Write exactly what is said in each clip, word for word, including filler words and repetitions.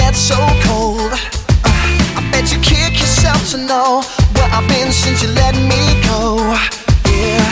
get so cold. uh, I bet you kick yourself to know where I've been since you let me go. Yeah,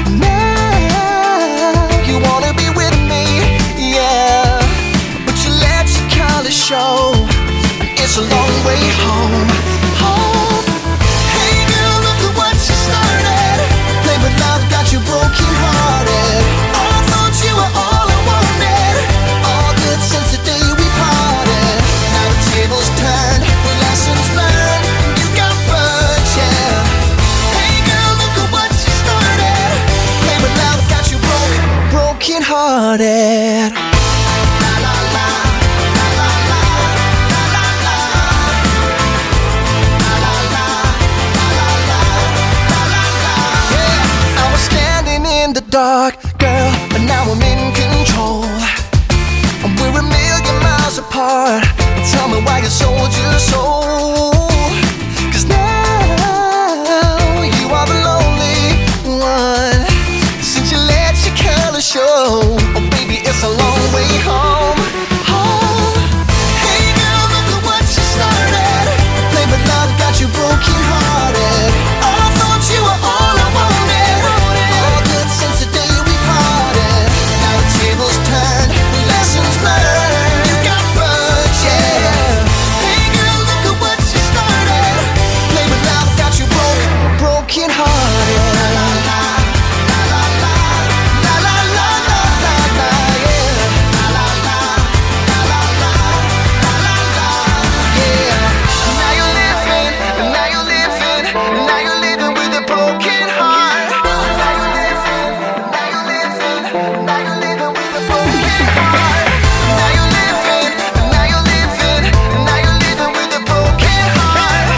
now you wanna be with me, yeah, but you let your colors show, and it's a long way home. Home. Hey girl, look at what you started. Play with love, got you broken hearted. Oh, I thought you were all I wanted. All good since the day we parted. Now the tables turned, lessons learned, and you got burned, yeah. Hey girl, look at what you started. Play with love, got you broke, broken hearted. La la la, la la la, la la la, la la la, la la la, la la la. Yeah, I was standing in the dark, girl, but now I'm in control. And we're a million miles apart. Tell me why you sold your soul. Cause now you are the lonely one. Since you let your color show, oh baby, it's a long way home. Home. Hey girl, look at what you started. Play with love, got you broken hearted. Oh, I thought you were all I wanted. All good since the day we parted. Now the tables turned, lessons learned, you got burned, yeah. Hey girl, look at what you started. Play with love, got you broke, broken hearted. La la la, la la la, la la la, la la, yeah. La la la, la la la, la la la, yeah. Now you're living, now you're living, now you're living with a broken heart. Now you're living, now you're living, now you're living with a broken heart. Now you're living, now you're living, now you're living with a broken heart.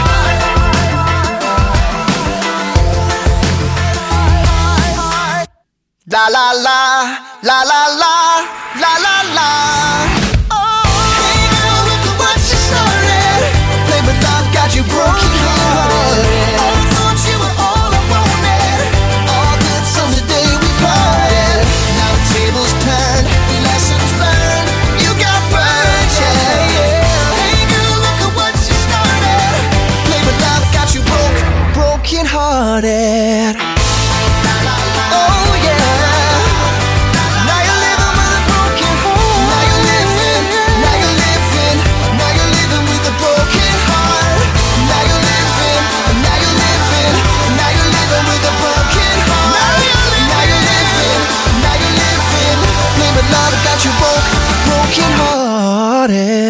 La la la, la la la, la la la. Oh, hey girl, look at what you started. Play with love, got you broken hearted. Oh, I thought you were all I wanted. All good since the day we parted. Now the tables turned, lessons learned, you got burned, yeah, yeah. Hey girl, look at what you started. Play with love, got you broke, broken hearted. La la la. Oh yeah. Now you're living with a broken heart. Now you're living, now you're living, now you're living with a broken heart. Now you're living, now you're living, now you're living with a broken heart. Now you're living, now you're living, play with love, got you broke, broken hearted.